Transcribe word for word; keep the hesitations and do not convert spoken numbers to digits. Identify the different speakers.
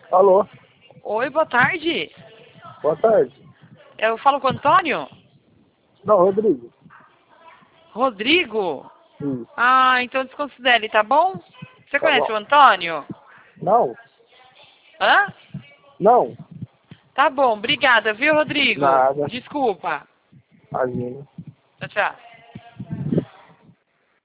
Speaker 1: Alô?
Speaker 2: Oi, boa tarde.
Speaker 1: Boa tarde.
Speaker 2: Eu falo com o Antônio?
Speaker 1: Não, Rodrigo.
Speaker 2: Rodrigo?
Speaker 1: Isso.
Speaker 2: Ah, então desconsidere, tá bom? Você
Speaker 1: Tá
Speaker 2: conhece
Speaker 1: bom.
Speaker 2: o Antônio?
Speaker 1: Não?
Speaker 2: Hã?
Speaker 1: Não.
Speaker 2: Tá bom, obrigada, viu, Rodrigo?
Speaker 1: Nada.
Speaker 2: Desculpa.
Speaker 1: Imagina.
Speaker 2: Tchau, tchau.